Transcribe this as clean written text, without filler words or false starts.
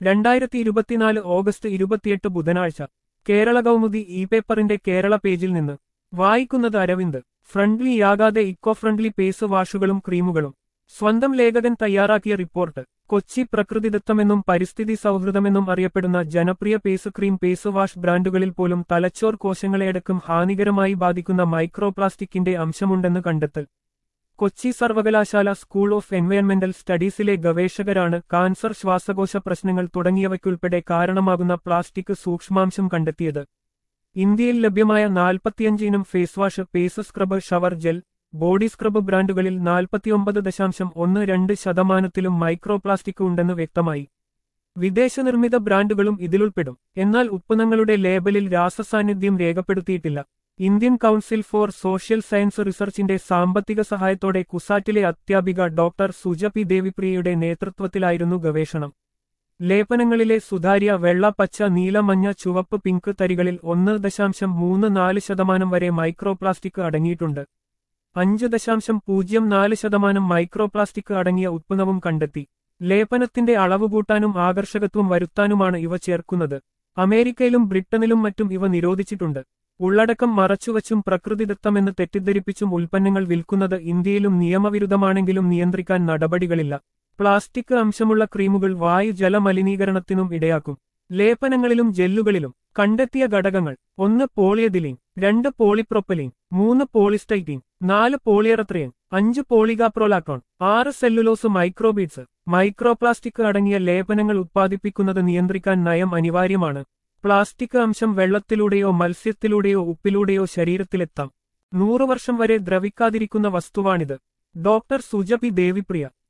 2024 August 28 ബുധനാഴ്ച Kerala Kaumudi E പേപ്പറിന്റെ കേരള പേജിൽ നിന്ന് വായിക്കുന്നത് അരവിന്ദ്. ഫ്രണ്ട്ലിയാകാതെ ഇക്കോ ഫ്രണ്ട്ലി പേസ് വാഷുകളും ക്രീമുകളും. സ്വന്തം ലേഖകൻ തയ്യാറാക്കിയ റിപ്പോർട്ട്. കൊച്ചി. പ്രകൃതിദത്തമെന്നും പരിസ്ഥിതി സൗഹൃദമെന്നും അറിയപ്പെടുന്ന ജനപ്രിയ പേസ് ക്രീം പേസ് വാഷ് ബ്രാൻഡുകളിൽ പോലും തലച്ചോർ കോശങ്ങളെയടക്കം ഹാനികരമായി ബാധിക്കുന്ന മൈക്രോപ്ലാസ്റ്റിക്കിന്റെ അംശമുണ്ടെന്ന് കണ്ടെത്തൽ. കൊച്ചി സർവകലാശാല സ്കൂൾ ഓഫ് എൻവയൺമെന്റൽ സ്റ്റഡീസിലെ ഗവേഷകരാണ് കാൻസർ, ശ്വാസകോശ പ്രശ്നങ്ങൾ തുടങ്ങിയവയ്ക്കുൾപ്പെടെ കാരണമാകുന്ന പ്ലാസ്റ്റിക് സൂക്ഷ്മാംശം കണ്ടെത്തിയത്. ഇന്ത്യയിൽ ലഭ്യമായ 45 ഇനം face wash, face scrub, shower gel, body scrub ബ്രാൻഡുകളിൽ 49.12% മൈക്രോപ്ലാസ്റ്റിക് ഉണ്ടെന്ന് വ്യക്തമായി. വിദേശ നിർമ്മിത ബ്രാൻഡുകളും ഇതിലുൾപ്പെടും. എന്നാൽ ഉത്പന്നങ്ങളുടെ ലേബലിൽ രാസസാന്നിധ്യം രേഖപ്പെടുത്തിയിട്ടില്ല. Indian council for social science റിസർച്ചിന്റെ സാമ്പത്തിക സഹായത്തോടെ കുസാറ്റിലെ അധ്യാപിക ഡോക്ടർ സുജ പി ദേവിപ്രിയയുടെ നേതൃത്വത്തിലായിരുന്നു ഗവേഷണം. ലേപനങ്ങളിലെ സുതാര്യ വെള്ള, പച്ച, നീല, മഞ്ഞ, ചുവപ്പ്, പിങ്ക് തരികളിൽ 1.34% വരെ മൈക്രോപ്ലാസ്റ്റിക് അടങ്ങിയിട്ടുണ്ട്. 5.04% മൈക്രോപ്ലാസ്റ്റിക് അടങ്ങിയ ഉത്പന്നവും കണ്ടെത്തി. ലേപനത്തിന്റെ അളവ് കൂട്ടാനും ആകർഷകത്വം വരുത്താനുമാണ് ഇവ ചേർക്കുന്നത്. അമേരിക്കയിലും ബ്രിട്ടനിലും മറ്റും ഇവ നിരോധിച്ചിട്ടുണ്ട്. ഉള്ളടക്കം മറച്ചുവച്ചും പ്രകൃതിദത്തമെന്ന് തെറ്റിദ്ധരിപ്പിച്ചും ഉൽപ്പന്നങ്ങൾ വിൽക്കുന്നത് ഇന്ത്യയിലും നിയമവിരുദ്ധമാണെങ്കിലും നിയന്ത്രിക്കാൻ നടപടികളില്ല. പ്ലാസ്റ്റിക് അംശമുള്ള ക്രീമുകൾ വായു ജല മലിനീകരണത്തിനും ഇടയാക്കും. ലേപനങ്ങളിലും ജെല്ലുകളിലും കണ്ടെത്തിയ ഘടകങ്ങൾ: 1 പോളിയെഥിലീൻ, 2 പോളിപ്രൊപ്പലീൻ, 3 പോളിസ്റ്റൈറ്റീൻ, 4 പോളിയറത്രയൻ, 5 പോളികാപ്രോലാക്ടോൺ, 6 സെല്ലുലോസ് മൈക്രോബീഡ്സ്. മൈക്രോപ്ലാസ്റ്റിക് അടങ്ങിയ ലേപനങ്ങൾ ഉത്പാദിപ്പിക്കുന്നത് നിയന്ത്രിക്കാൻ നയം അനിവാര്യമാണ്. പ്ലാസ്റ്റിക് അംശം വെള്ളത്തിലൂടെയോ മത്സ്യത്തിലൂടെയോ ഉപ്പിലൂടെയോ ശരീരത്തിലെത്താം. 100 വർഷം വരെ ദ്രവിക്കാതിരിക്കുന്ന വസ്തുവാണിത്. Doctor Suja P Devipriya.